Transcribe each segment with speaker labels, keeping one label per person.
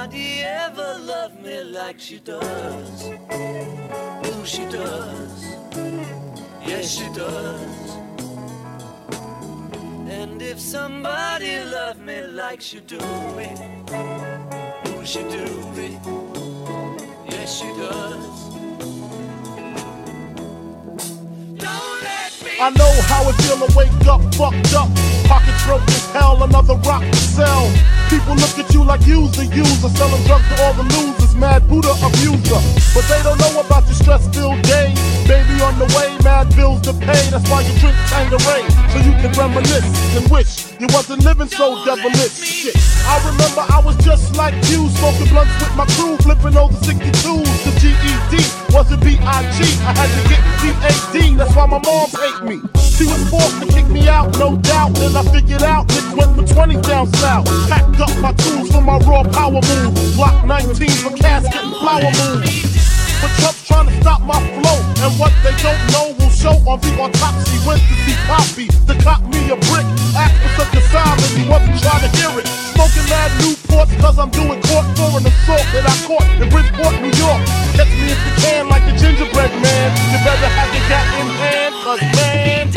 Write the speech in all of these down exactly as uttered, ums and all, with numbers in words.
Speaker 1: nobody ever loved me like she does. Oh, she does. Yes, she does. And if somebody loved me like she do me, oh, she do me. Yes, she does.
Speaker 2: I know how it feel to wake up fucked up. Pockets broke as hell, another rock to sell. People look at you like you's the user, selling drugs to all the losers, mad Buddha abuser. But they don't know about your stress-filled days. Baby on the way, mad bills to pay. That's why you drink Tanqueray, so you can reminisce and wish you wasn't living so devilish. Shit, I remember I was just like you, smoking blunts with my crew, flipping over sixty-twos. The G E D wasn't B I G, I had to get D A D. That's why my mom hate me. She was forced to kick me out, no doubt. Then I figured out it went for twenty down south. Packed up my tools for my raw power move. Block nineteen for casket and flower moves. But Trump's trying to stop my flow, and what they don't know will show on the autopsy. Went to see Poppy to cop me a brick. Asked for such a silence, he wasn't trying to hear it. Smoking mad Newports cause I'm doing court for an assault that I caught in Bridgeport, New York. Catch me if you can like a gingerbread man. You better have your cat in hand, cause man.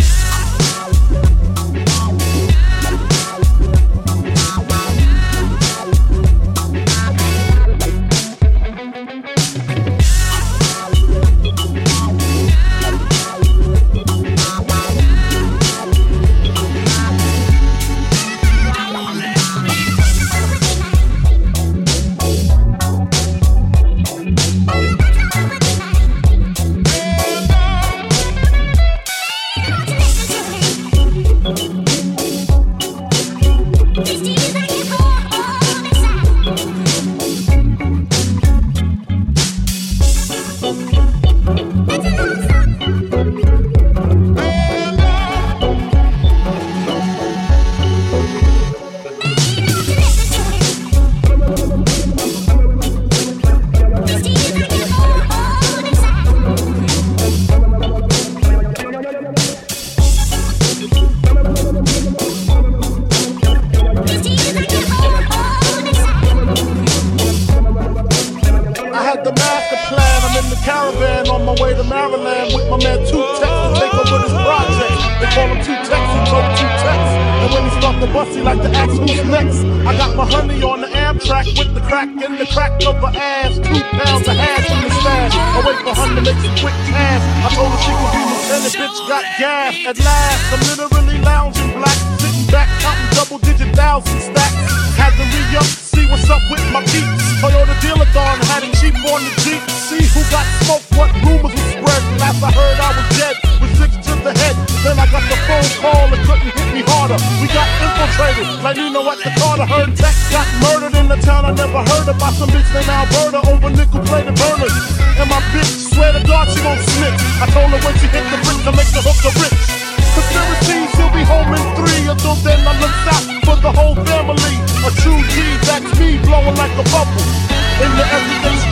Speaker 2: At last, I'm literally lounging black, sitting back, counting double-digit thousand stacks. Had to re-up, see what's up with my peeps. Toyota Dealer-thon, had it cheap on the Jeep. See who got smoked, what rumors were spread. Last I heard I was dead, with six to the head. Then I got the phone call, it couldn't hit me harder. We got infiltrated, like Nino at the Carter. Heard Tex got murdered in the town I never heard about. Some bitch named Alberta over nickel-plated burners. And my bitch, swear to God, she gon' snitch. I told her when she hit the brick to make the hook a rich. Conspiracy, she'll be home in three. Until then, I look out for the whole family. A true G, that's me blowing like a bubble. In the everyday